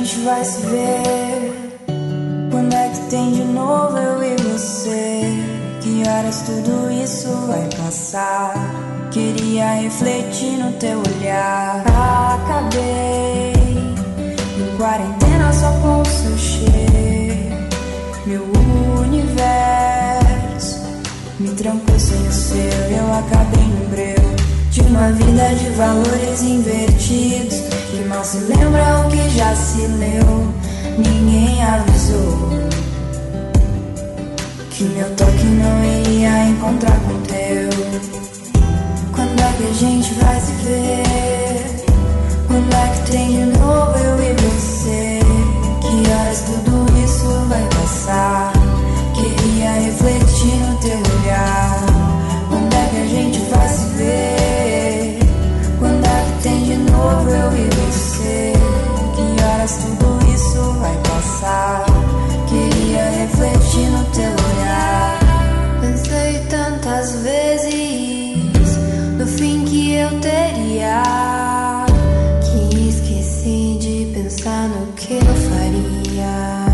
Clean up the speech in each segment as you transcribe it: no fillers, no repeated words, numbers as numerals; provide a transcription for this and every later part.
gente vai se ver? Quando é que tem de novo eu e você? Que horas tudo isso vai passar? Queria refletir no teu olhar. Acabei em quarentena só com o seu cheiro. Meu universo me trancou sem o seu. Eu acabei no breu de uma vida de valores invertidos, que mal se lembra o que já se leu. Ninguém avisou que meu toque não iria encontrar com o teu. Quando é que a gente vai se ver? Quando é que tem de novo eu e você? Que horas tudo isso vai passar? Queria refletir no teu olhar. Quando é que a gente vai se ver? Quando é que tem de novo eu e você? Que horas tudo isso vai passar? Queria refletir no teu olhar. Pensei tantas vezes no fim que eu teria, que esqueci de pensar no que eu faria.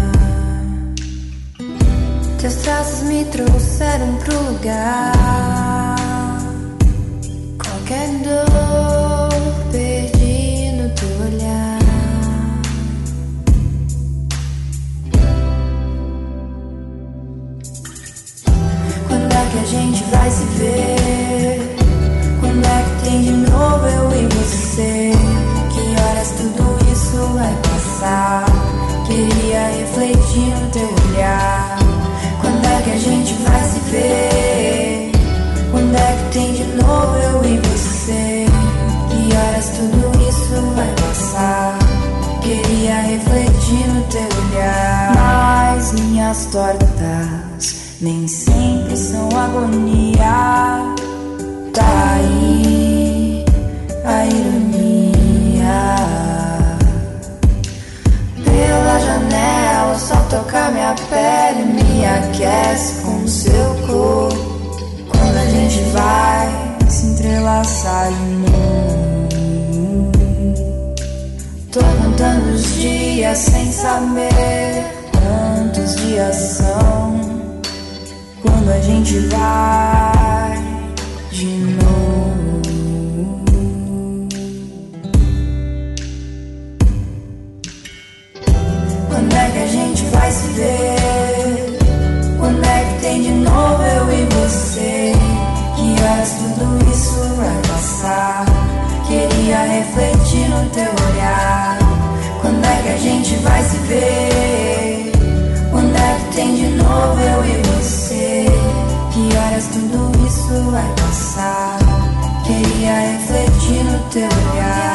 Teus traços me trouxeram pro lugar. Qualquer dor perdi no teu olhar. Quando é que a gente vai se ver? Quando é que tem de novo eu e você? Que horas tudo isso vai passar? Queria refletir no teu olhar. Quando é que a gente vai se ver? Quando é que tem de novo eu e você? Que horas tudo isso vai passar? Queria refletir no teu olhar. Mas linhas tortas nem sempre são agonia. Tá aí a ironia. Pela janela, só tocar minha pele me aquece com o seu corpo. Quando a gente vai se entrelaçar de novo. Tô contando os dias sem saber quantos dias são. Quando a gente vai de novo. Quando é que a gente vai se ver? Quando é que tem de novo eu e você? Que horas tudo isso vai passar? Queria refletir no teu olhar. Quando é que a gente vai se ver? Quando é que tem de novo eu e você? Que horas tudo isso vai passar? Queria refletir no teu olhar.